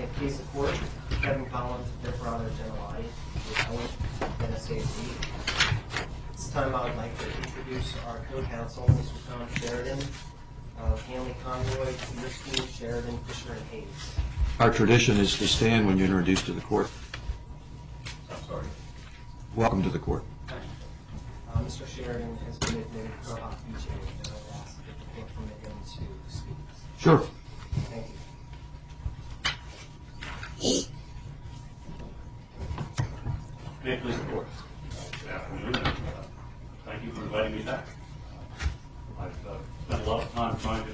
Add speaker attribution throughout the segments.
Speaker 1: May it please the court, Kevin Collins, Defraudder Generali, the appellant, NSAC. This time I would like to introduce our co-counsel, Mr. Tom Sheridan, of Hanley Conroy, Petersfield, Sheridan, Fisher, and Hayes.
Speaker 2: Our tradition is to stand when you're introduced to the court.
Speaker 1: I'm sorry.
Speaker 2: Welcome to the court.
Speaker 1: Mr. Sheridan has been admitted pro hoc vice, and I would ask that the court permit him to speak.
Speaker 2: Sure.
Speaker 1: Thank you.
Speaker 3: May it please the court. Good afternoon, and thank you for inviting me back. I've spent a lot of time trying to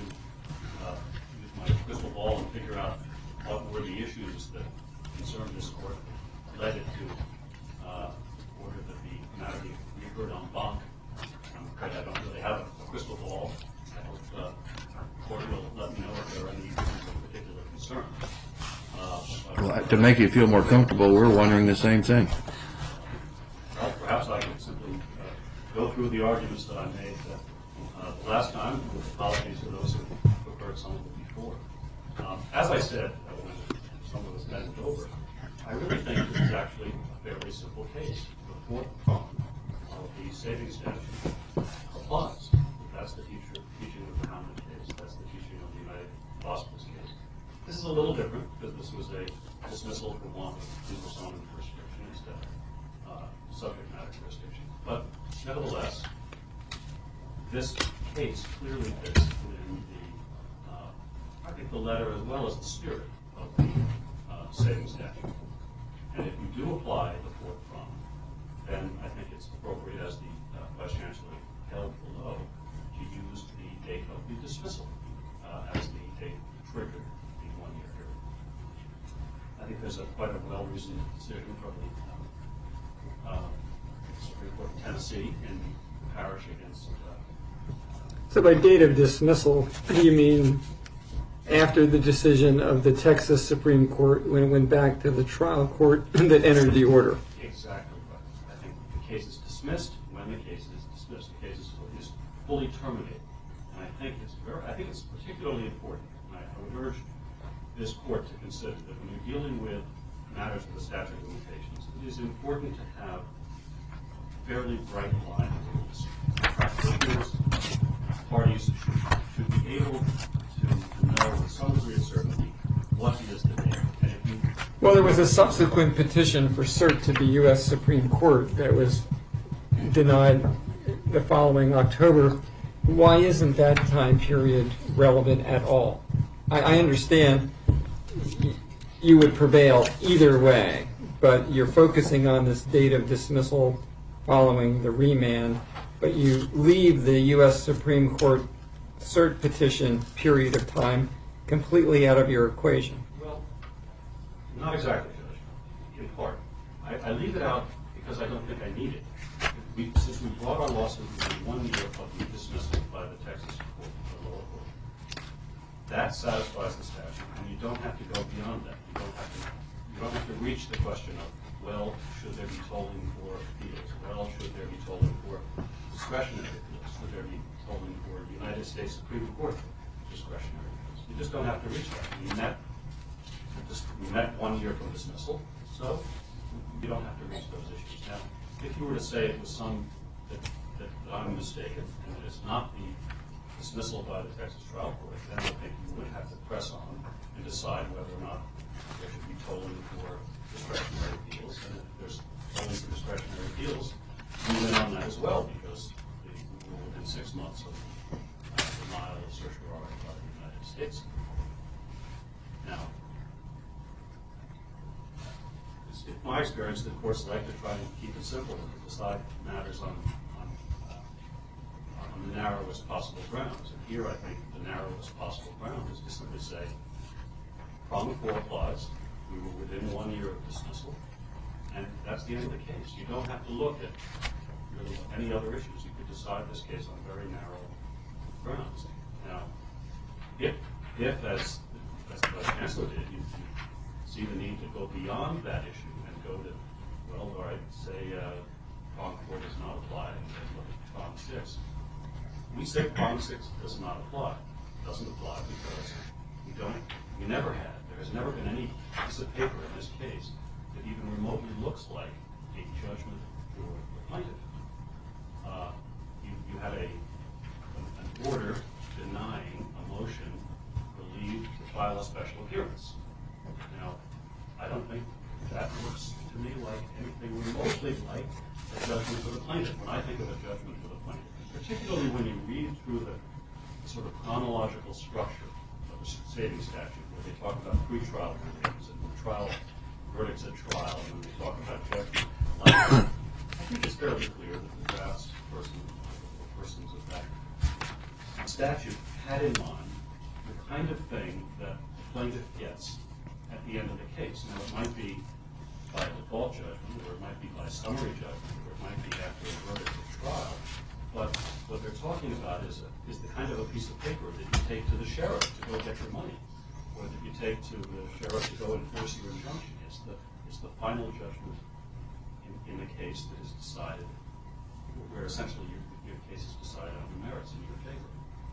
Speaker 3: use my crystal ball and figure out what were the issues that concerned this court, led it to order that the matter be referred en banc. I'm afraid I don't really have a crystal ball. I hope the court will let me know if there are any issues of particular concern.
Speaker 2: Well, to make you feel more comfortable, we're wondering the same thing.
Speaker 3: Well, perhaps I could simply go through the arguments that I made the last time, with apologies to those who heard some of it before. As I said, when some of us met it over, I really think this is actually a fairly simple case. The fourth prong of the savings statute applies. That's the teaching of the common case. That's the teaching of the United Hospitals case. This is a little different because this was a dismissal for want of persona jurisdiction instead of subject matter jurisdiction. But nevertheless, this case clearly fits within I think the letter as well as the spirit of the savings statute. And if you do apply the fourth prong, then I think it's appropriate, as the Vice Chancellor held below, to use the date of the dismissal as the date triggered the 1-year period. I think there's quite a well-reasoned decision from the Supreme Court of Tennessee in the parish against.
Speaker 4: So by date of dismissal, do you mean after the decision of the Texas Supreme Court when it went back to the trial court that entered the order?
Speaker 3: Exactly right. I think the case is dismissed when the case is dismissed. The case is fully terminated. And I think it's particularly important, and I would urge this court to consider that when you're dealing with matters of the statute of limitations, it is important to have fairly bright line rules. Practitioners, parties should be able to know with some degree of certainty what is the date. And if you
Speaker 4: Well, there was a subsequent petition for cert to the U.S. Supreme Court that was denied the following October. Why isn't that time period relevant at all? I understand you would prevail either way, but you're focusing on this date of dismissal following the remand, but you leave the U.S. Supreme Court cert petition period of time completely out of your equation.
Speaker 3: Well, not exactly, Judge, in part. I leave it out because I don't think I need it. Since we brought our lawsuit within 1 year of the dismissal by the Texas court, the lower court, that satisfies the statute, and you don't have to go beyond that. You don't have to reach the question of, well, should there be tolling for appeals? Well, should there be tolling for discretionary appeals? Should there be tolling for United States Supreme Court discretionary appeals? You just don't have to reach that. We met 1 year from dismissal, so you don't have to reach those issues. Now, if you were to say it was that I'm mistaken, and that it's not the dismissal by the Texas trial court, then I think you would have to press on and decide whether or not there should be tolling for discretionary appeals. And if there's tolling for discretionary appeals, move in on that as well, because we were within 6 months of denial of certiorari by the United States. Now, in my experience, the courts like to try and keep it simple and to decide matters on the narrowest possible grounds. And here I think the narrowest possible ground is to simply say, prong 4 applies, we were within 1 year of dismissal, and that's the end of the case. You don't have to look at really any other issues. You could decide this case on very narrow grounds. Now, if as the Vice Chancellor did, you see the need to go beyond that issue and go to, well, all right, say prong 4 does not apply, and then look at prong 6. We say prong 6 does not apply. It doesn't apply because we never had. there's never been any piece of paper in this case that even remotely looks like a judgment for the plaintiff. You had an order denying a motion for leave to file a special appearance. Now, I don't think that looks to me like anything remotely like a judgment for the plaintiff. When I think of a judgment for the plaintiff, particularly when you read through the sort of chronological structure of the savings statute, where they talk about pretrial verdicts and trial verdicts at trial, and when they talk about judgment, I think it's fairly clear that the drafts persons of that statute had in mind the kind of thing that the plaintiff gets at the end of the case. Now, it might be by default judgment, or it might be by summary judgment, or it might be after a verdict of trial. But what they're talking about is the kind of a piece of paper that you take to the sheriff to go get your money, or that you take to the sheriff to go enforce your injunction. It's the final judgment in the case that is decided, where essentially your case is decided on the merits in your favor.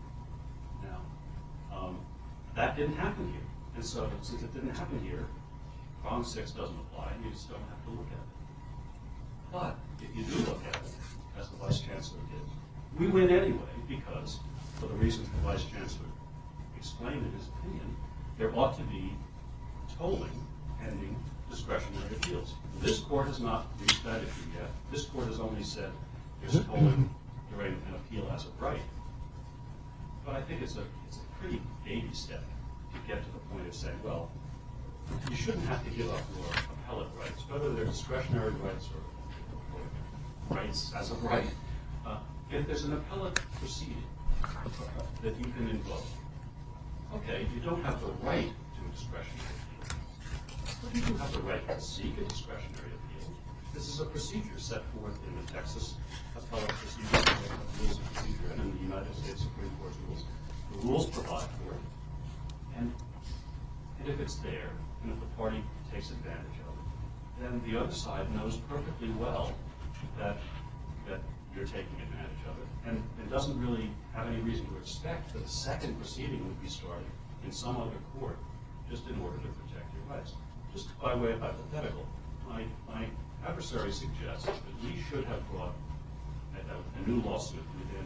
Speaker 3: Now, that didn't happen here. And so, since it didn't happen here, prong 6 doesn't apply, and you just don't have to look at it. But if you do look at it, as the Vice Chancellor did, we win anyway, because, for the reasons the Vice Chancellor explained in his opinion, there ought to be tolling pending discretionary appeals. This court has not reached that issue yet. This court has only said there's tolling during an appeal as of right. But I think it's a pretty baby step to get to the point of saying, well, you shouldn't have to give up your appellate rights, whether they're discretionary rights or rights as of right. If there's an appellate proceeding that you can invoke, okay, you don't have the right to a discretionary appeal, but you do have the right to seek a discretionary appeal. This is a procedure set forth in the Texas Appellate Procedure Rules of Procedure and in the United States Supreme Court's rules. The rules provide for it, and if it's there, and if the party takes advantage of it, then the other side knows perfectly well that you're taking advantage of it, and it doesn't really have any reason to expect that a second proceeding would be started in some other court just in order to protect your rights. Just by way of hypothetical, my adversary suggests that we should have brought a new lawsuit within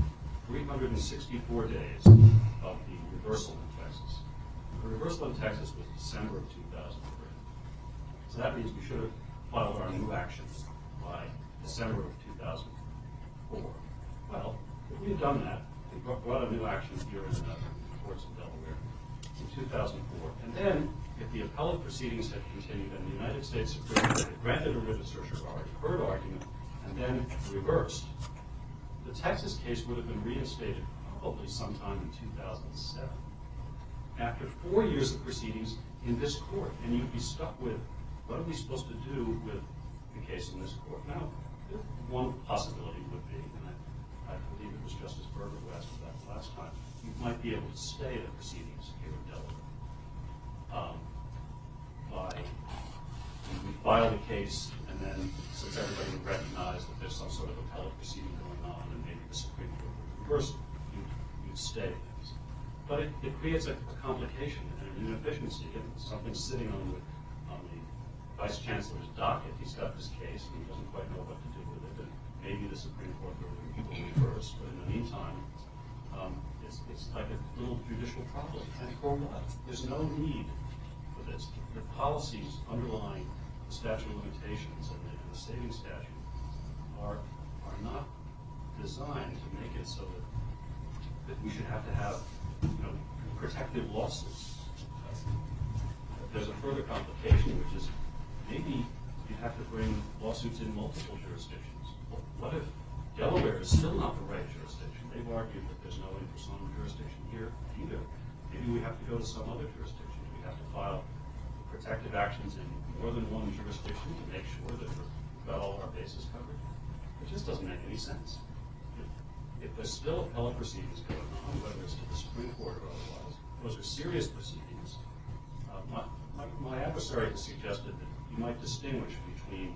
Speaker 3: 364 days of the reversal in Texas. The reversal in Texas was December of 2003. So that means we should have filed our new action by December of 2004. Well, if we had done that, we brought a new action here in the courts of Delaware in 2004, and then if the appellate proceedings had continued and the United States Supreme Court had granted a writ of certiorari, heard argument, and then reversed, the Texas case would have been reinstated probably sometime in 2007. After 4 years of proceedings in this court, and you'd be stuck with, what are we supposed to do with the case in this court? Now, one possibility would be, and I believe it was Justice Berger who asked that last time, you might be able to stay the proceedings here in Delaware. We file the case, and then since everybody would recognize that there's some sort of appellate proceeding going on, and maybe the Supreme Court would reverse it, you'd stay things. But it creates a complication and an inefficiency, and something sitting on the Vice Chancellor's docket. He's got this case, and he doesn't quite know what to do with it, and maybe the Supreme Court will reverse, but in the meantime, it's like a little judicial problem. And for what? There's no need for this. The policies underlying the statute of limitations and the savings statute are not designed to make it so that we should have to have protective lawsuits. There's a further complication, which is maybe you have to bring lawsuits in multiple jurisdictions. What if Delaware is still not the right jurisdiction? They've argued that there's no in-persona jurisdiction here either. Maybe we have to go to some other jurisdiction. We have to file protective actions in more than one jurisdiction to make sure that we've got all our bases covered. It just doesn't make any sense. If there's still appellate proceedings going on, whether it's to the Supreme Court or otherwise, those are serious proceedings. My adversary has suggested that you might distinguish between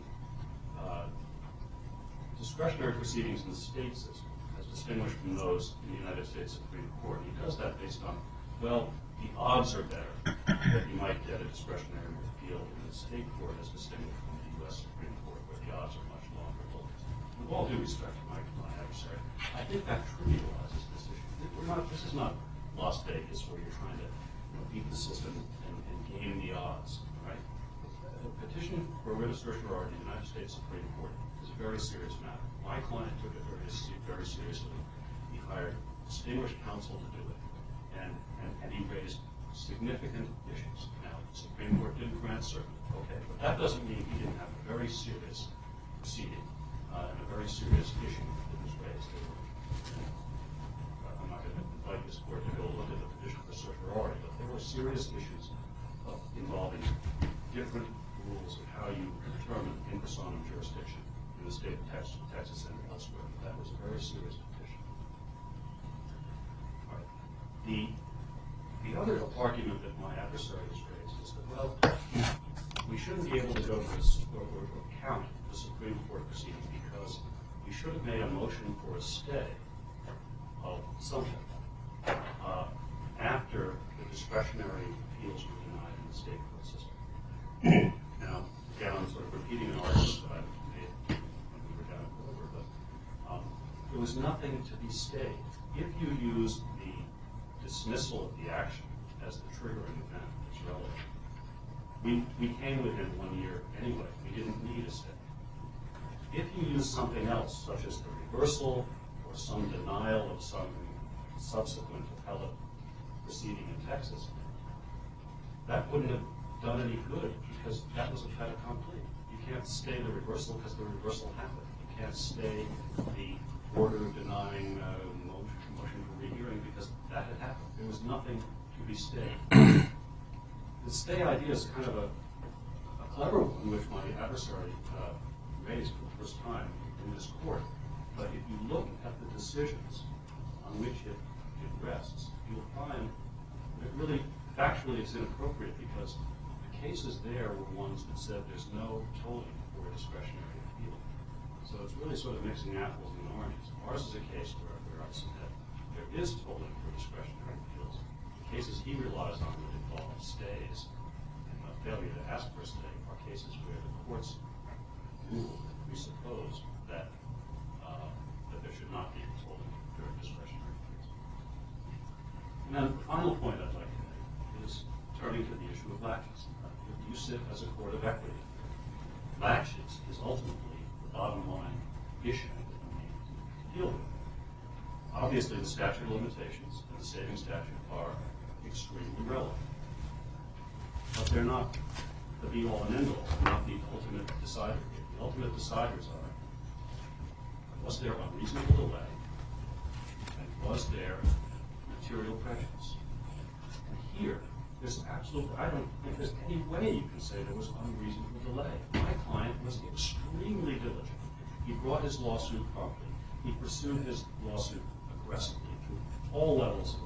Speaker 3: discretionary proceedings in the state system as distinguished from those in the United States Supreme Court. He does that based on, well, the odds are better that you might get a discretionary appeal in the state court as distinguished from the U.S. Supreme Court, where the odds are much longer. With all due respect to my adversary, I think that trivializes this issue. This is not Las Vegas where you're trying to beat the system and game the odds, right? A petition for a writ of certiorari in the United States Supreme Court is a very serious matter. My client took it very seriously. He hired distinguished counsel to do it, and he raised significant issues. Now, the Supreme Court didn't grant cert, okay, but that doesn't mean he didn't have a very serious proceeding and a very serious issue that was raised. I'm not going to invite this court to go look at the petition for certiorari, but there were serious issues involving different rules of how you determine in personam jurisdiction in the state of Texas and elsewhere. That was a very serious petition. All right. The other argument that my adversary has raised is that, well, we shouldn't be able to go to this or count the Supreme Court proceeding because we should have made a motion for a stay of something after the discretionary appeals were denied in the state court system. Now, again, I'm sort of repeating an argument that I made when we were down at Wilbur, but there was nothing to be stayed. If you use the dismissal of the action as the triggering event that's relevant, we came within 1 year anyway. We didn't need a stay. If you use something else, such as the reversal or some denial of some subsequent appellate proceeding in Texas, that wouldn't have done any good because that was a fait accompli. You can't stay the reversal because the reversal happened. You can't stay the order denying motion for rehearing because that had happened. There was nothing to be stayed. The stay idea is kind of a clever one, which my adversary raised for the first time in this court. But if you look at the decisions on which it rests, you'll find that really factually it's inappropriate because the cases there were ones that said there's no tolling for a discretionary appeal. So it's really sort of mixing apples and oranges. Ours is a case where I submit there is tolling for discretionary appeals. The cases he relies on that involve stays and a failure to ask for a stay are cases where the courts rule that we suppose that there should not be tolling during discretionary appeals. And then the final point I'd like to make is turning to the issue of laches. If you sit as a court of equity, laches is ultimately the bottom line issue that we need to deal with. Obviously, the statute of limitations and the saving statute are extremely relevant. But they're not the be-all and end-all, not the ultimate decider. The ultimate deciders are, was there unreasonable delay, and was there material prejudice? And here, I don't think there's any way you can say there was unreasonable delay. My client was extremely diligent. He brought his lawsuit promptly. He pursued his lawsuit aggressively through all levels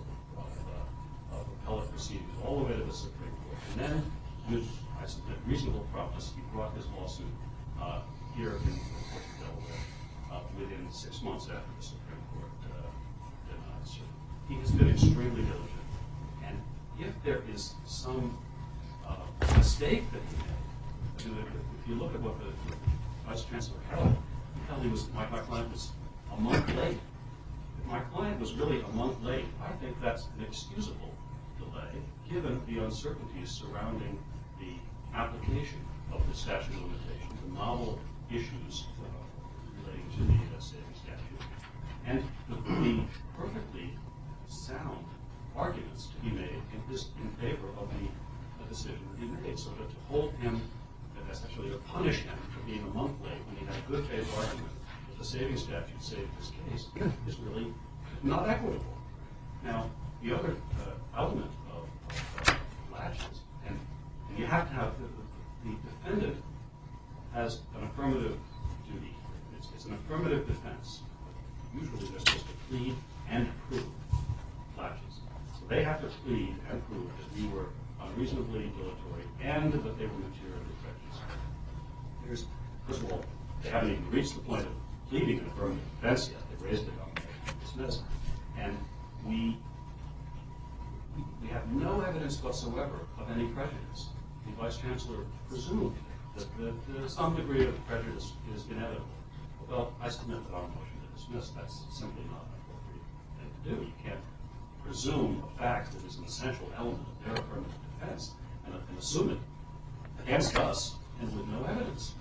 Speaker 3: of appellate proceedings, all the way to the Supreme Court. And then, with, I submit, reasonable promptness, he brought his lawsuit here in the Court of Delaware within 6 months after the Supreme Court denied cert. He has been extremely diligent. And if there is some mistake that he made, if you look at what the Vice Chancellor held, my client was a month late. If my client was really a month late, I think that's an excusable delay, given the uncertainties surrounding the application of the statute of limitations, the novel issues relating to the saving statute, and the perfectly sound arguments to be made in favor of the decision that he made. So that to hold him, essentially to punish him for being a month late when he had a good faith argument that the saving statute saved his case is really not equitable. Now, the other element of laches, and you have to have the defendant has an affirmative duty. It's an affirmative defense. Usually they're supposed to plead and prove laches. So they have to plead and prove that we were unreasonably dilatory and that they were materially prejudiced. First of all, they haven't even reached the point of pleading an affirmative defense yet. They raised it on the dismiss. And we we have no evidence whatsoever of any prejudice. The Vice Chancellor presumed that some degree of prejudice is inevitable. Well, I submit that our motion to dismiss, that's simply not an appropriate thing to do. You can't presume a fact that is an essential element of their affirmative defense and assume it against us and with no evidence.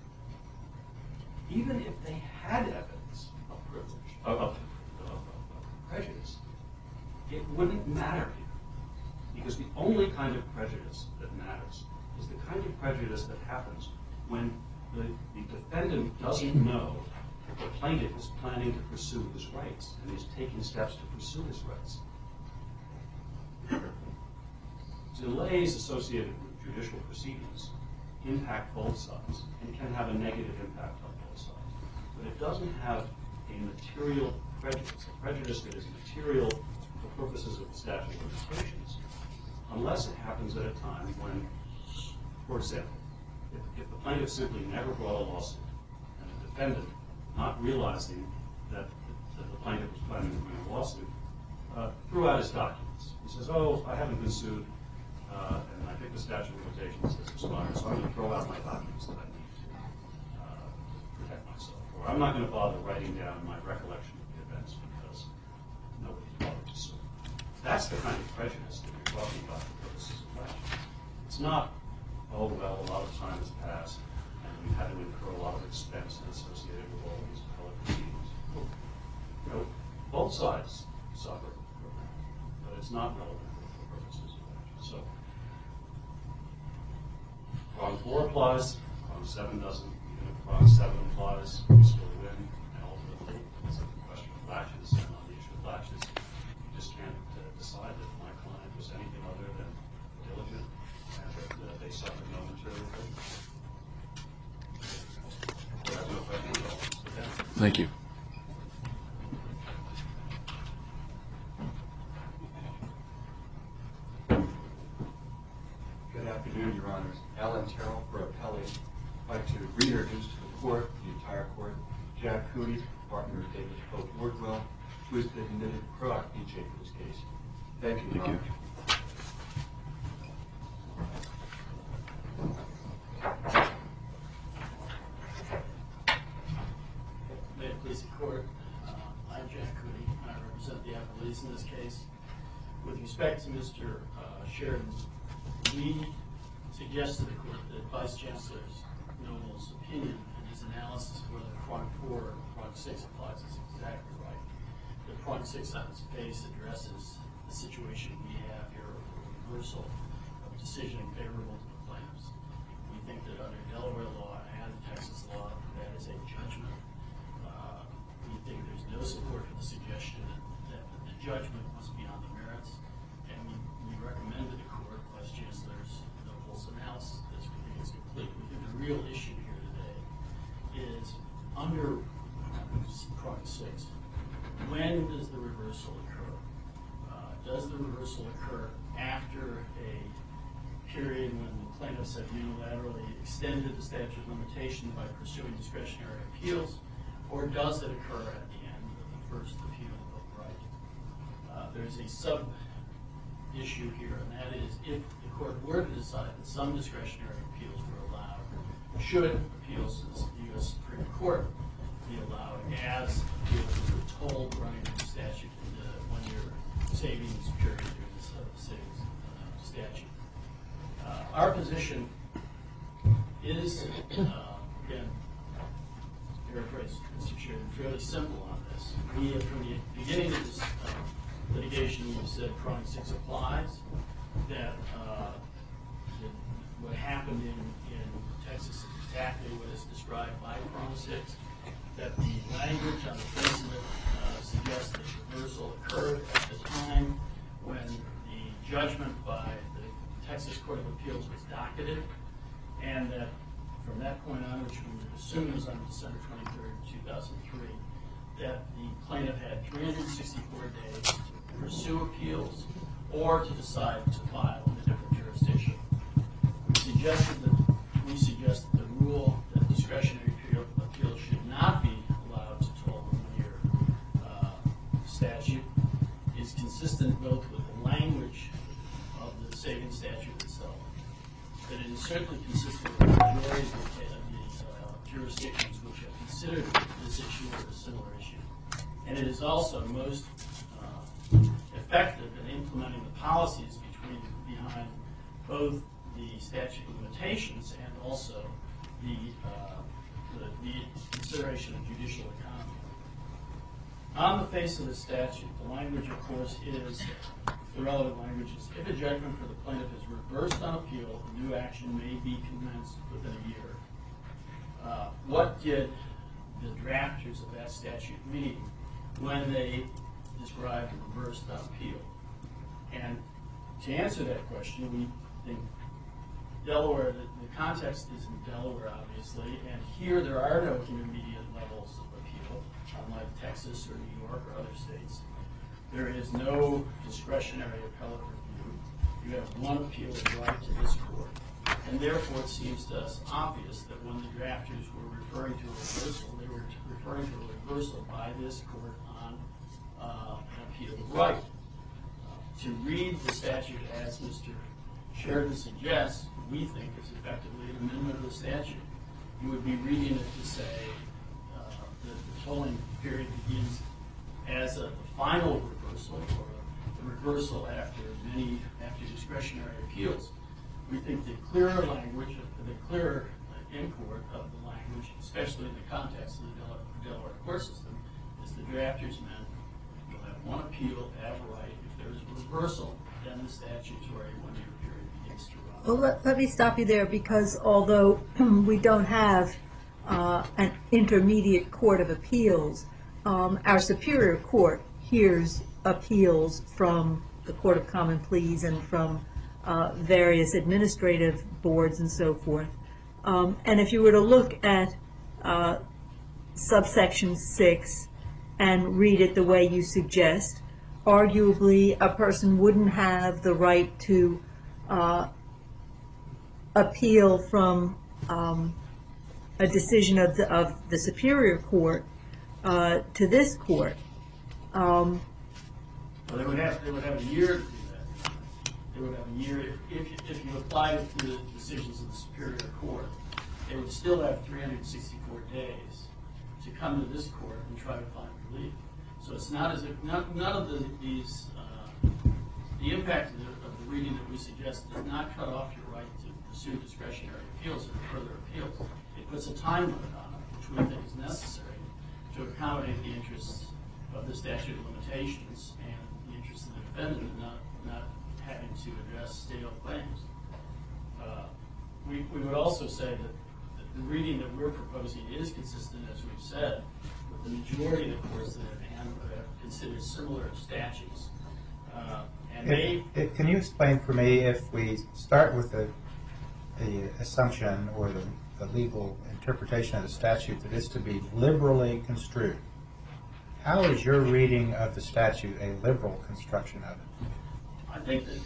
Speaker 3: Even if they had evidence of privilege, of prejudice, it wouldn't matter here. Because the only kind of prejudice that matters is the kind of prejudice that happens when the defendant doesn't know that the plaintiff is planning to pursue his rights and is taking steps to pursue his rights. Delays associated with judicial proceedings impact both sides and can have a negative impact on both sides. But it doesn't have a material prejudice, a prejudice that is material for purposes of the statute of limitations, unless it happens at a time when, for example, if the plaintiff simply never brought a lawsuit and the defendant, not realizing that the plaintiff was planning to bring a lawsuit, threw out his documents. He says, oh, I haven't been sued, and I think the statute of limitations has expired, so I'm going to throw out my documents that I need to protect myself. Or I'm not going to bother writing down my recollection of the events because nobody bothered to sue. That's the kind of prejudice that you're talking about for purposes of question. It's not, oh, well, a lot of time has passed, and we've had to incur a lot of expense associated with all these appellate proceedings. No, both sides suffer from that, but it's not relevant for purposes of question. So, prong 4 applies, prong 7 doesn't. Even if prong 7 applies, we still win, and ultimately, it's a question of latches, and on the issue of latches, you just can't decide that my client was anything other than diligent and that they suffered no material prejudice. So that's no question at all.
Speaker 2: Thank you.
Speaker 5: Good afternoon, Your Honors. Alan Terrell for appellate. I'd like to reintroduce to the court, the entire court, Jack Cooney, partner of David Pope Wardwell, who has been admitted pro hoc vice for this case. Thank you, Your Honor.
Speaker 6: May it please the court, I'm Jack Cooney, and I represent the appellees in this case. With respect to Mr. Sheridan, we suggest to the court that Vice Chancellor Noble's opinion and his analysis of whether prong 4 or prong 6 applies is exactly right. The prong 6 on its face addresses the situation we have here of a reversal of a decision favorable to the plaintiffs. We think that under Delaware law and Texas law, that is a judgment. We think there's no support for the suggestion that the judgment must be on the merits, and we recommend to the court Vice Chancellor Noble's analysis of this. We think it's complete. We think the real issue here today is under prong 6, when does the reversal occur? Does the reversal occur after a period when the plaintiffs have unilaterally extended the statute of limitation by pursuing discretionary appeals, or does it occur at the end of the first appeal of right? There's a sub-issue here, and that is if the court were to decide that some discretionary appeals were allowed, should appeals to the U.S. Supreme Court be allowed as appeals that were told running the statute in the one-year savings period during the savings statute. Our position is, again, paraphrase Mr. Sheridan, fairly simple on this. We, from the beginning of this litigation, we've said prong 6 applies, that what happened in Texas is exactly what is described by prong 6, that the language on the face of it suggests that reversal occurred at the time when the judgment by the Texas Court of Appeals was docketed, and that from that point on, which we would assume was on December 23rd, 2003, that the plaintiff had 364 days to pursue appeals or to decide to file in a different jurisdiction. We suggest that the rule that discretionary appeals should not be allowed to toll the one-year statute is consistent both with the language consistent with the majority of the jurisdictions which have considered this issue or a similar issue. And it is also most effective in implementing the policies behind both the statute of limitations and also the consideration of judicial economy. On the face of the statute, the language, of course, is, the relevant language is, if a judgment for the plaintiff is reversed on appeal, a new action may be commenced within a year. What did the drafters of that statute mean when they described reversed on appeal? And to answer that question, we think Delaware, the context is in Delaware, obviously, and here there are no intermediate levels of appeal, unlike Texas or New York or other states. There is no discretionary appellate review. You have one appeal right to this court. And therefore, it seems to us obvious that when the drafters were referring to a reversal, they were referring to a reversal by this court on an appeal right. To read the statute as Mr. Sheridan suggests, we think is effectively an amendment of the statute. You would be reading it to say that the tolling period begins as a final reversal or a reversal after discretionary appeals. We think the clearer language, the clearer import of the language, especially in the context of the Delaware court system, is the drafters meant you'll have one appeal at right. If there's a reversal, then the statutory one-year period begins to run.
Speaker 7: Well, let me stop you there, because although we don't have an intermediate court of appeals, our Superior Court hears appeals from the Court of Common Pleas and from various administrative boards and so forth. And if you were to look at subsection 6 and read it the way you suggest, arguably a person wouldn't have the right to appeal from a decision of the Superior Court to this court.
Speaker 6: Well, they would have a year to do that. They would have a year if you apply it to the decisions of the Superior Court. They would still have 364 days to come to this court and try to find relief. So it's not as if none of these the impact of the reading that we suggest does not cut off your right to pursue discretionary appeals or further appeals. It puts a time limit on it, which we think is necessary to accommodate the interests of the statute of limitations and the interests of the defendant in not having to address stale claims. We would also say that the reading that we're proposing is consistent, as we've said, with the majority of the courts that have considered similar statutes.
Speaker 8: Can you explain for me, if we start with the assumption or the legal interpretation of the statute that is to be liberally construed, how is your reading of the statute a liberal construction of it?
Speaker 6: I think that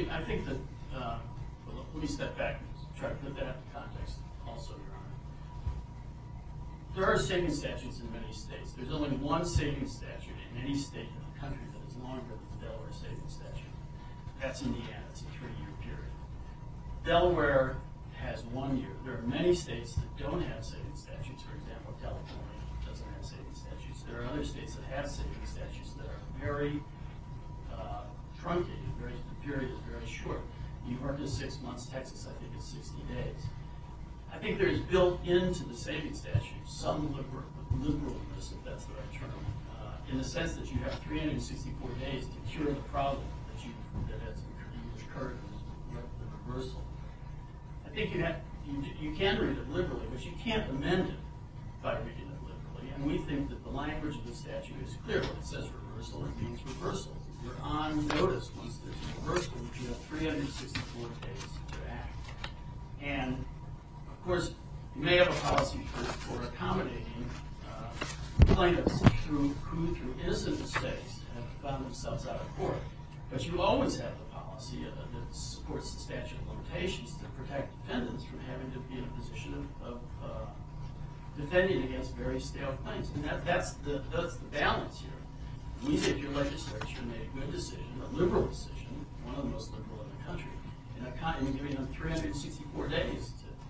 Speaker 6: let me step back and try to put that in context also, Your Honor. There are saving statutes in many states. There's only one saving statute in any state in the country that is longer than the Delaware saving statute. That's Indiana. It's a 3-year period. Delaware has 1 year. There are many states that don't have saving statutes. For example, California doesn't have saving statutes. There are other states that have saving statutes that are very truncated. The period is very short. New York is 6 months. Texas, I think, is 60 days. I think there is built into the saving statute some liberalness, if that's the right term, in the sense that you have 364 days to cure the problem that has occurred in the reversal. I think you can read it liberally, but you can't amend it by reading it liberally. And we think that the language of the statute is clear. When it says reversal, it means reversal. You're on notice once there's a reversal, that you have 364 days to act. And, of course, you may have a policy for accommodating plaintiffs who through innocent mistakes have found themselves out of court. But you always have the policy that supports the statute of limitations to protect defendants from having to be in a position of defending against very stale claims. And that's the balance here. We think your legislature made a good decision, a liberal decision, one of the most liberal in the country, in giving them 364 days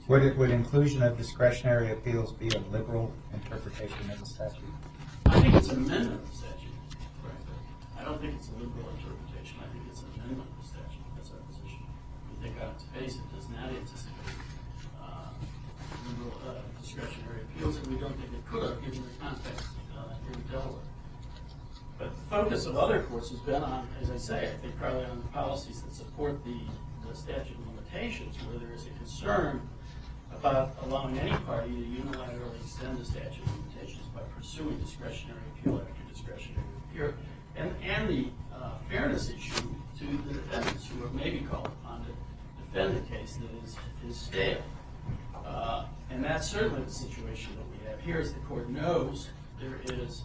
Speaker 8: Would inclusion of discretionary appeals be a liberal interpretation of the statute?
Speaker 6: I think it's an amendment of the statute, frankly. I don't think it's a liberal interpretation. I think it's an amendment of the statute. That's our position. We think on its face it does not anticipate liberal discretionary appeals, and we don't think it could have given the context here in Delaware. But the focus of other courts has been on, as I say, I think probably on the policies that support the statute of limitations, where there is a concern about allowing any party to unilaterally extend the statute of limitations by pursuing discretionary appeal after discretionary appeal, and the fairness issue to the defendants who are maybe called upon to defend a case that is stale. And that's certainly the situation that we have here. As the court knows, there is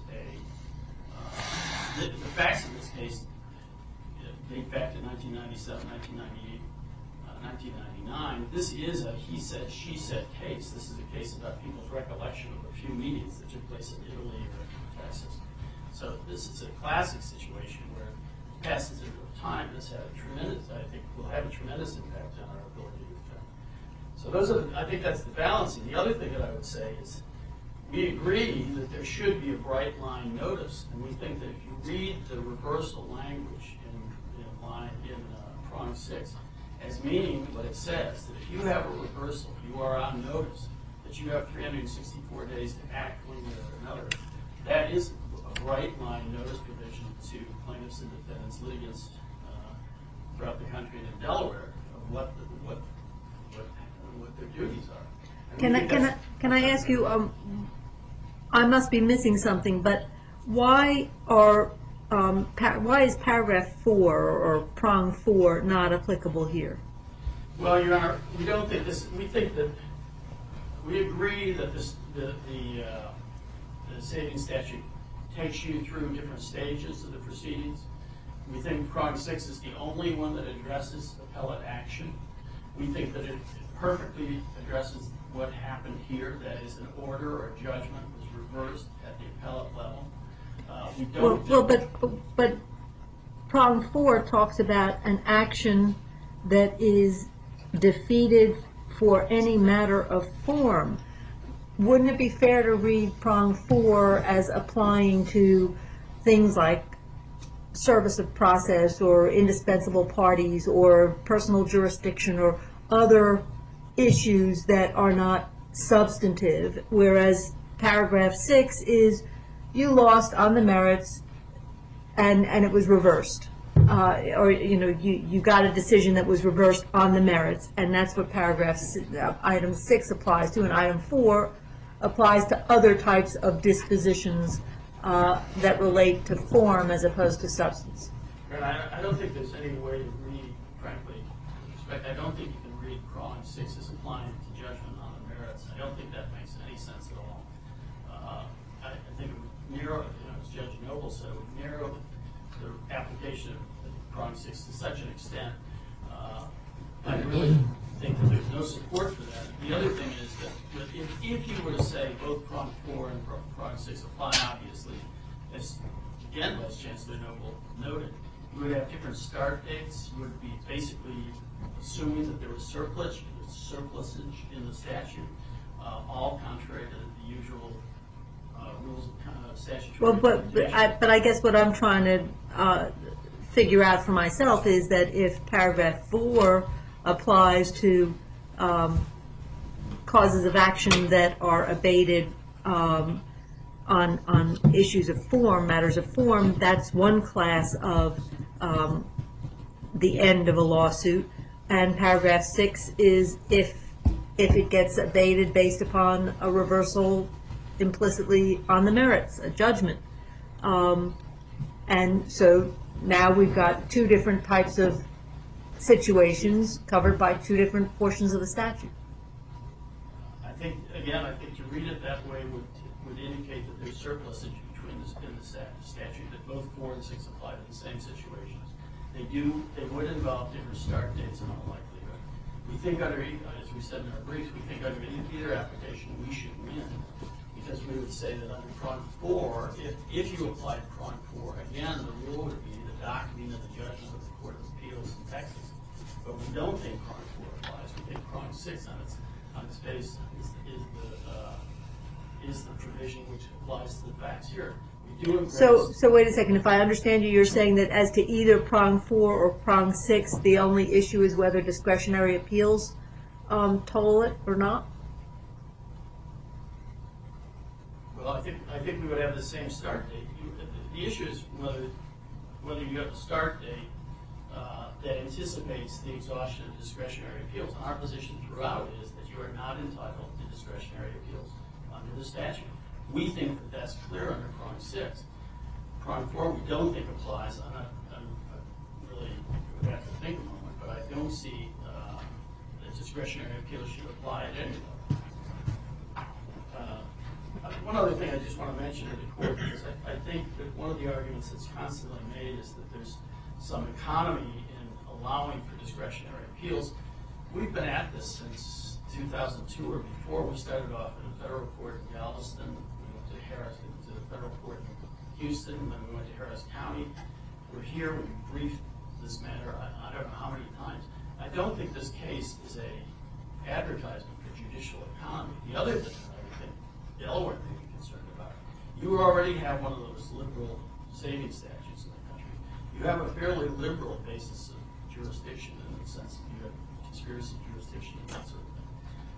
Speaker 6: the facts of this case date back to 1997, 1998, 1999. This is a he said, she said case. This is a case about people's recollection of a few meetings that took place in Italy or in Texas. So this is a classic situation where passage of time has had a tremendous, I think, will have a tremendous impact on our ability to defend. So those are, I think that's the balancing. The other thing that I would say is we agree that there should be a bright line notice, and we think that if you read the reversal language in prong 6 as meaning what it says, that if you have a reversal, you are on notice, that you have 364 days to act one way or another. That is a bright line notice provision to plaintiffs and defendants, litigants throughout the country and in Delaware of what their duties are.
Speaker 7: Can I ask you? I must be missing something, but why is paragraph 4 or prong 4 not applicable here?
Speaker 6: Well, Your Honor, we don't think this. We think that we agree that the saving statute takes you through different stages of the proceedings. We think prong 6 is the only one that addresses appellate action. We think that it perfectly addresses what happened here. That is, an order or judgment was reversed at the appellate level. We don't.
Speaker 7: But prong 4 talks about an action that is defeated for any matter of form. Wouldn't it be fair to read prong 4 as applying to things like service of process or indispensable parties or personal jurisdiction or other issues that are not substantive, whereas paragraph 6 is you lost on the merits and it was reversed, or you got a decision that was reversed on the merits, and that's what item 6 applies to, and item 4 applies to other types of dispositions that relate to form as opposed to substance.
Speaker 6: I don't think there's any way to read, frankly, with respect, I don't think you can read prong 6 as applying to judgment on the merits. I don't think that makes any sense at all. I think it would narrow, as Judge Noble said, it would narrow the application of prong 6 to such an extent. I really think that there's no support for that. The other thing is that if you were to say both prong 4 and prong 6 apply, obviously, as again, Vice Chancellor Noble noted, you would have different start dates. You would be basically assuming that there was surplusage in the statute, all contrary to the usual rules of statutory interpretation.
Speaker 7: But I guess what I'm trying to figure out for myself is that if paragraph 4 applies to causes of action that are abated on issues of form, matters of form, that's one class of the end of a lawsuit, and paragraph 6 is if it gets abated based upon a reversal implicitly on the merits, a judgment. And so now we've got two different types of situations covered by two different portions of the statute.
Speaker 6: I think to read it that way would indicate that there's surplusage between in the statute, that both 4 and 6 apply to the same situations. They would involve different start dates in all likelihood. We think under, as we said in our briefs, we think under either application we should win, because we would say that under prong 4, if you applied prong 4, again, the rule would be the docketing of the judgment of the Court of Appeals in Texas. But we don't think prong 4 applies. We think prong 6 on on its face is the provision which applies to the facts here. We do embrace.
Speaker 7: So wait a second, if I understand you, you're saying that as to either prong 4 or prong 6, the only issue is whether discretionary appeals toll it or not?
Speaker 6: Well, I think we would have the same start date. The issue is whether you have a start date that anticipates the exhaustion of discretionary appeals. And our position throughout is that you are not entitled to discretionary appeals under the statute. We think that that's clear under prong 6. Prong 4 we don't think applies. I'm really would have to think a moment, but I don't see that discretionary appeals should apply at any level. One other thing I just want to mention to the court, because I think that one of the arguments that's constantly made is that there's some economy in allowing for discretionary appeals. We've been at this since 2002 or before. We started off in a federal court in Galveston. We went to the federal court in Houston, and then we went to Harris County. We're here. We briefed this matter I don't know how many times. I don't think this case is a advertisement for judicial economy. The other thing that I think Delaware may be concerned about, you already have one of those liberal savings statutes in the country. You have a fairly liberal basis of jurisdiction in the sense that you have conspiracy jurisdiction and that sort of thing.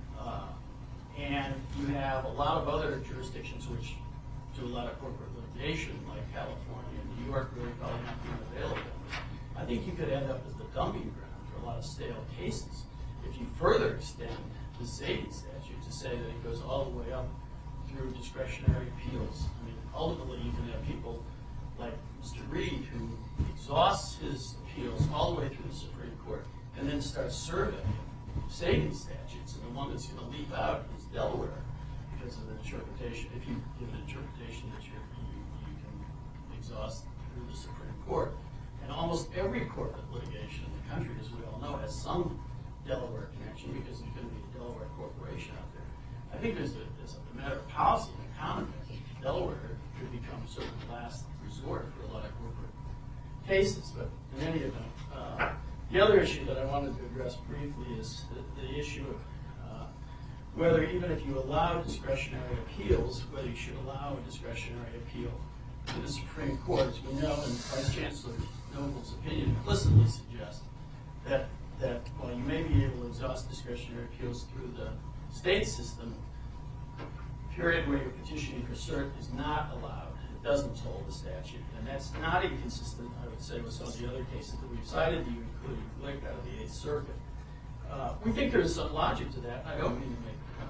Speaker 6: And you have a lot of other jurisdictions which do a lot of corporate litigation, like California and New York, really probably not being available. I think you could end up as the dumping ground for a lot of stale cases if you further extend the savings statute to say that it goes all the way up through discretionary appeals. I mean, ultimately, you can have people like Mr. Reed who exhausts his appeals all the way through the Supreme Court and then starts surveying savings statutes, and the one that's going to leap out is Delaware because of the interpretation. If you give an interpretation that you can exhaust through the Supreme Court, and almost every corporate litigation in the country, as we all know, has some Delaware connection because there's going to be a Delaware corporation out there. I think there's a matter of policy and economy. I think Delaware could become sort of the last resort for a lot of corporate cases. But in any event, the other issue that I wanted to address briefly is the issue of whether, even if you allow discretionary appeals, whether you should allow a discretionary appeal to the Supreme Court. As we know, and Vice Chancellor Noble's opinion implicitly suggests that while you may be able to exhaust discretionary appeals through the state system, the period where you're petitioning for cert is not allowed. It doesn't toll the statute. And that's not inconsistent, I would say, with some of the other cases that we've cited, including Glick out of the Eighth Circuit. We think there's some logic to that. I don't mean to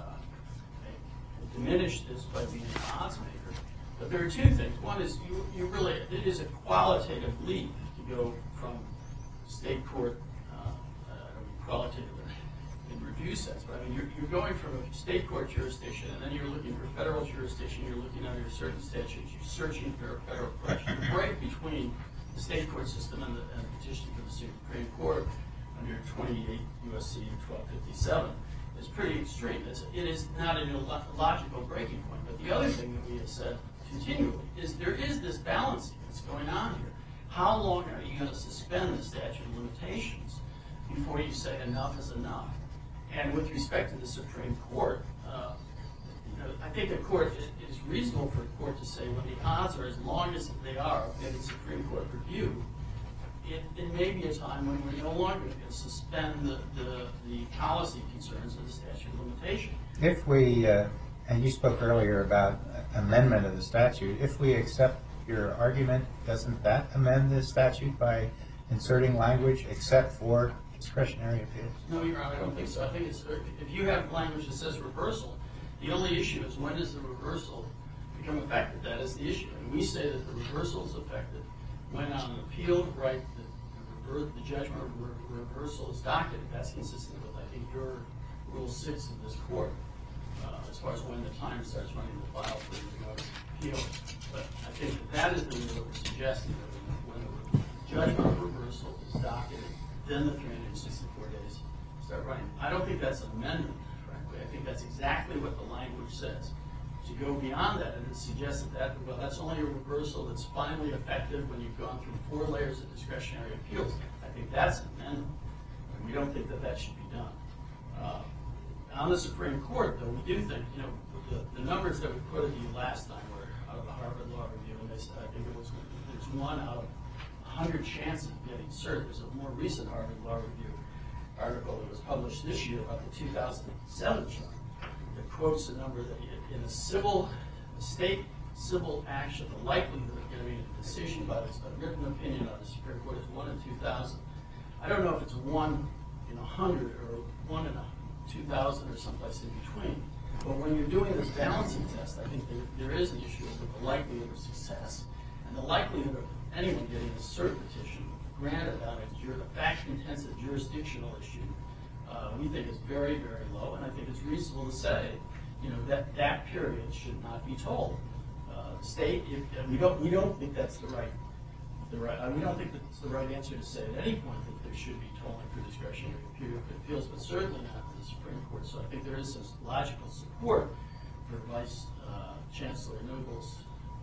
Speaker 6: diminish this by being an odds maker, but there are two things. One is it is a qualitative leap to go from state court, qualitative in review sense, but I mean, you're going from a state court jurisdiction, and then you're looking for federal jurisdiction, you're looking under certain statutes, you're searching for a federal question. The break between the state court system and the petition for the Supreme Court under 28 U.S.C. 1257 is pretty extreme. It is not a logical breaking point. But the other thing that we have said continually is there is this balancing that's going on here. How long are you going to suspend the statute of limitations before you say enough is enough? And with respect to the Supreme Court, I think the court, it is reasonable for a court to say when the odds are as long as they are in the Supreme Court review, it may be a time when we're no longer going to suspend the policy concerns of the statute of limitation.
Speaker 8: If we, and you spoke earlier about amendment of the statute, if we accept your argument, doesn't that amend the statute by inserting language except for discretionary appeals?
Speaker 6: No, Your Honor, I don't think so. I think if you have language that says reversal, the only issue is when does the reversal become effective? That is the issue. And we say that the reversal is effective when on an appeal, right, the judgment of reversal is docketed. That's consistent with, I think, your Rule 6 of this court, as far as when the time starts running the file for you to go to appeal. But I think that is the rule that we're suggesting, that when the judgment of reversal is docketed, then the 364 days start running. I don't think that's an amendment, frankly. I think that's exactly what the language says. To go beyond that, and it suggests that, well, that's only a reversal that's finally effective when you've gone through 4 layers of discretionary appeals. I think that's an amendment, and we don't think that that should be done. On the Supreme Court, though, we do think, the numbers that we quoted to you last time were out of the Harvard Law Review, and I think it was 1 out of 100 chances of getting cert. There's a more recent Harvard Law Review article that was published this year about the 2007 chart that quotes a number that in a state civil action, the likelihood of getting a decision by a written opinion on the Supreme Court is 1 in 2,000. I don't know if it's 1 in 100 or 1 in 2,000 or someplace in between. But when you're doing this balancing test, I think there is an issue with the likelihood of success. And the likelihood of anyone getting a cert petition granted on a fact-intensive jurisdictional issue, we think is very, very low. And I think it's reasonable to say, that period should not be told. State, we don't think that's we don't think that's the right answer to say at any point that there should be tolling for discretionary appeals, but certainly not for the Supreme Court. So I think there is some logical support for Vice Chancellor Noble's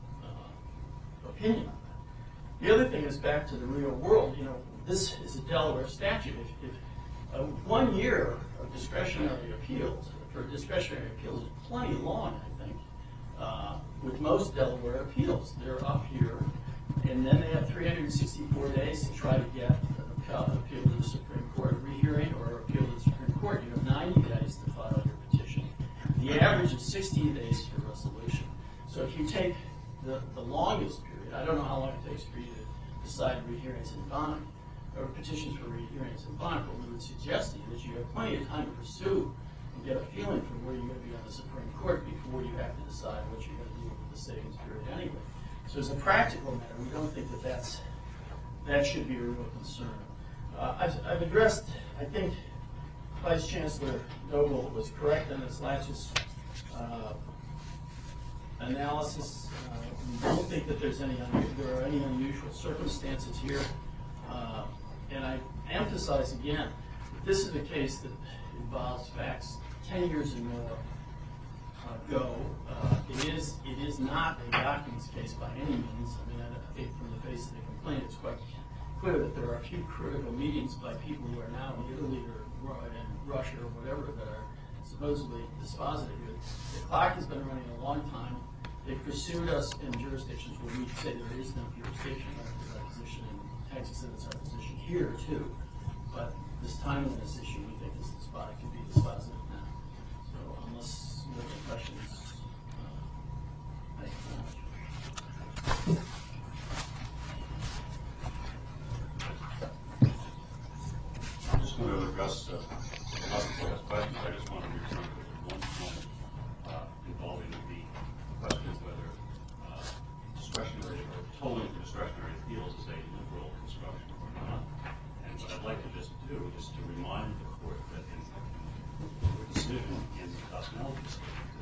Speaker 6: opinion on that. The other thing is back to the real world. This is a Delaware statute. If 1 year of discretionary appeals for discretionary appeals is plenty long, I think. With most Delaware appeals, they're up here, and then they have 364 days to try to get an appeal to the Supreme Court, a rehearing, or appeal to the Supreme Court. You have 90 days to file your petition. The average is 60 days for resolution. So if you take the longest period, I don't know how long it takes for you to decide rehearings in bond, or petitions for rehearings in bond, but we would suggest to you that you have plenty of time to pursue and get a feeling for where you're going to be on the Supreme Court before you have to decide what you're going to do with the savings period anyway. So as a practical matter, we don't think that should be a real concern. I've addressed, I think Vice Chancellor Noble was correct in his latches analysis. We don't think that there are any unusual circumstances here. And I emphasize again, that this is a case that involves facts 10 years and more ago. It is not a documents case by any means. I mean, I think from the face of the complaint, it's quite clear that there are a few critical meetings by people who are now in Italy or in Russia or whatever that are supposedly dispositive. The clock has been running a long time. They pursued us in jurisdictions where we say there is no jurisdiction. That's our position in Texas, and it's our position here too. But this timeliness issue, we think, is the spot it can be dispositive now. So unless you have any questions, thank you very much.
Speaker 3: I'm just going to address questions. I just want to return to one point involving the question of whether discretionary or tolling for discretionary appeals is a liberal construction or not. And what I'd like to just do is to remind the court that in the decision in the Cosnell case,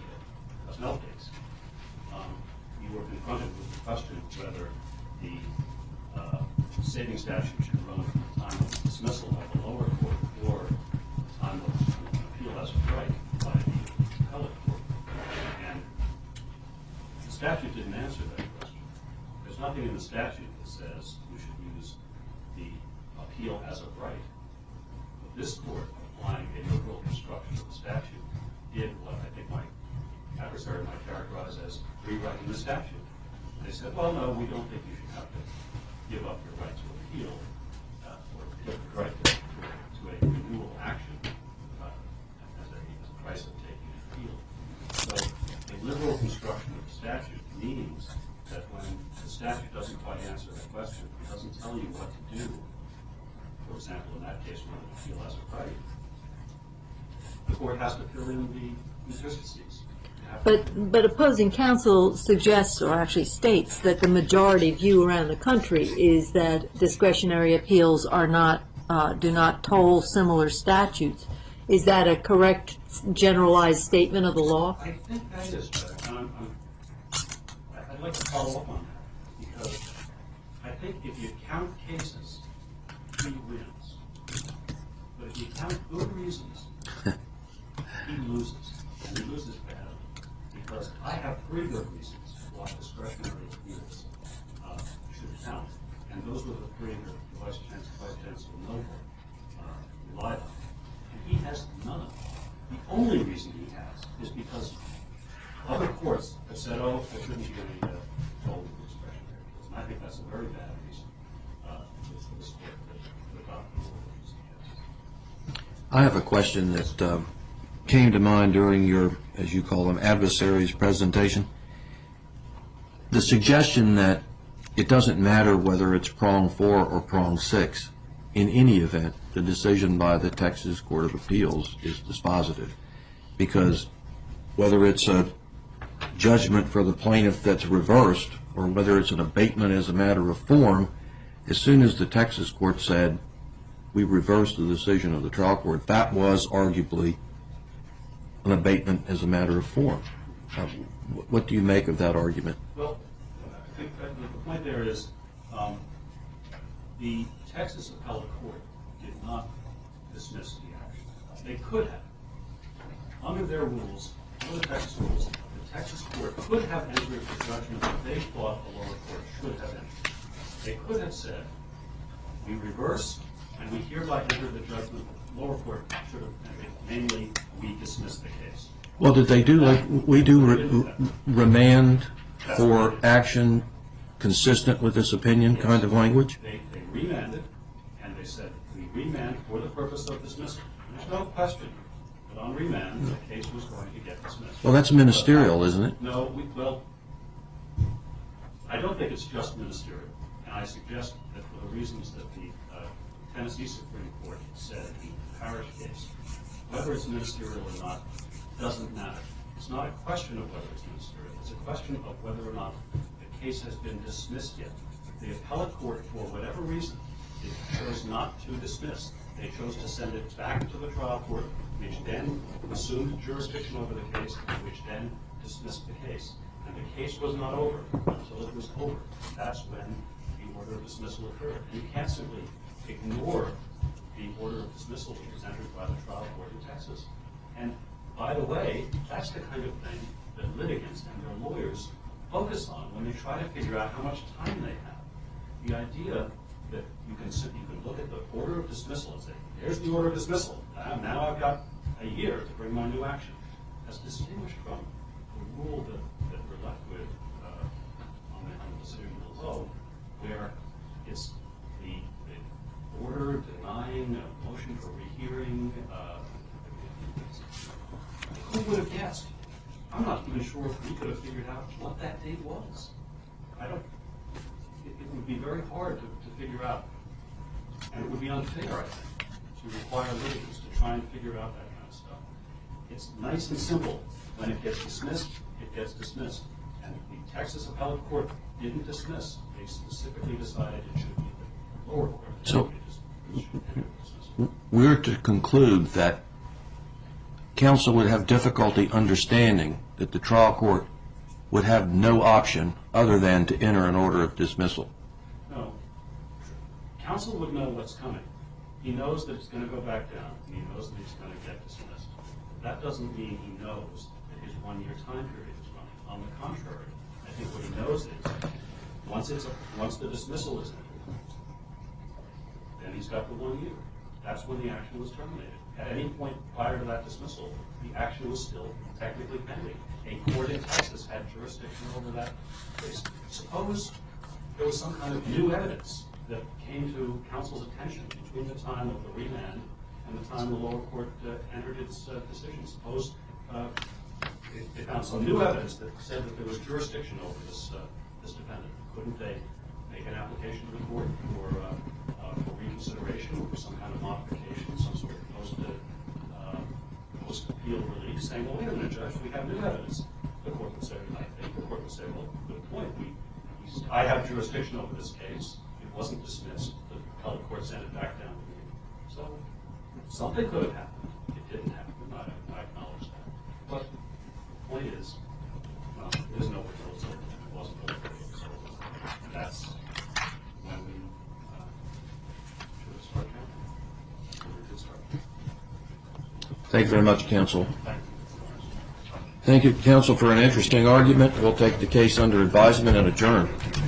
Speaker 3: you were confronted with the question of whether the saving statute should run from the time of dismissal by the lower court or the time of an appeal as of right by the appellate court. And the statute didn't answer that question. There's nothing in the statute that says you should use the appeal as of right. But this court, applying a liberal construction of the statute, did what I think my adversary might characterize as rewriting the statute. They said, well, no, we don't think you should have to give up your right to appeal or give the right to a renewal action as a price of taking an appeal. So a liberal construction of the statute means that when the statute doesn't quite answer that question, it doesn't tell you what to do. For example, in that case, when an appeal has a right, the court has to fill in the inconsistencies.
Speaker 7: But opposing counsel suggests, or actually states, that the majority view around the country is that discretionary appeals are not, do not toll similar statutes. Is that a correct, generalized statement of the law?
Speaker 3: I think that is, Judge. I'd like to follow up on that, because I think if you count cases, he wins. But if you count good reasons, he loses. And he loses badly. Because I have 3 good reasons why discretionary appeals should count. And those were the 3 that Vice Chancellor Noble relied on. And he has none of them. The only reason he has is because other courts have said, oh, there shouldn't be any total discretionary appeals. And I think that's a very bad reason for this court to adopt the rules he has.
Speaker 2: I have a question that came to mind during your, as you call them, adversaries' presentation. The suggestion that it doesn't matter whether it's prong 4 or prong 6. In any event, the decision by the Texas Court of Appeals is dispositive, because whether it's a judgment for the plaintiff that's reversed or whether it's an abatement as a matter of form, as soon as the Texas court said we reversed the decision of the trial court, that was arguably an abatement as a matter of form. What do you make of that argument?
Speaker 3: Well, I think that the point there is the Texas Appellate Court did not dismiss the action. They could have. Under their rules, under the Texas rules, the Texas court could have entered the judgment that they thought the lower court should have entered. They could have said, we reverse, and we hereby enter the judgment that the lower court should have entered, namely, we dismiss the case.
Speaker 2: Well, did they do like we do remand for action consistent with this opinion kind of language?
Speaker 3: They remanded, and they said, we remand for the purpose of dismissal. There's no question that on remand, the case was going to get dismissed.
Speaker 2: Well, that's ministerial, isn't it?
Speaker 3: No, well, I don't think it's just ministerial. And I suggest that for the reasons that the Tennessee Supreme Court said in the Parrish case, whether it's ministerial or not doesn't matter. It's not a question of whether it's ministerial. It's a question of whether or not the case has been dismissed yet. The appellate court, for whatever reason, it chose not to dismiss. They chose to send it back to the trial court, which then assumed jurisdiction over the case, which then dismissed the case. And the case was not over until it was over. That's when the order of dismissal occurred. And you can't simply ignore the order of dismissal which was entered by the trial court in Texas. And by the way, that's the kind of thing that litigants and their lawyers focus on when they try to figure out how much time they have. The idea that you can look at the order of dismissal and say, here's the order of dismissal. Now I've got a year to bring my new action. That's distinguished from the rule that we're left with on the decision below, where it's the order denying a motion for rehearing. Who would have guessed? I'm not even sure if we could have figured out what that date was. It would be very hard to figure out. And it would be unfair, I think, to require litigants to try and figure out that kind of stuff. It's nice and simple. When it gets dismissed, it gets dismissed. And the Texas Appellate Court didn't dismiss. They specifically decided it should be the lower court.
Speaker 2: So we're to conclude that counsel would have difficulty understanding that the trial court would have no option other than to enter an order of dismissal.
Speaker 3: No. Counsel would know what's coming. He knows that it's going to go back down, and he knows that it's going to get dismissed. That doesn't mean he knows that his one-year time period is running. On the contrary, I think what he knows is once the dismissal is entered, then he's got the 1 year. That's when the action was terminated. At any point prior to that dismissal, the action was still technically pending. A court in Texas had jurisdiction over that case. Suppose there was some kind of new evidence that came to counsel's attention between the time of the remand and the time the lower court entered its decision. Suppose they found some new evidence that said that there was jurisdiction over this defendant. Couldn't they make an application to the court for reconsideration or for some kind of modification, some sort of post-appeal relief, saying, well, wait a minute, Judge, we have new evidence. The court would say, I think the court would say, well, good point. I have jurisdiction over this case. It wasn't dismissed. The appellate court sent it back down to me. So something could have happened. It didn't happen. I acknowledge that. But the point is, there's no results over it. It wasn't over. And that's when we should have started counting. We did start.
Speaker 2: Thank you very much, counsel.
Speaker 3: Thank you.
Speaker 2: Thank you, counsel, for an interesting argument. We'll take the case under advisement and adjourn.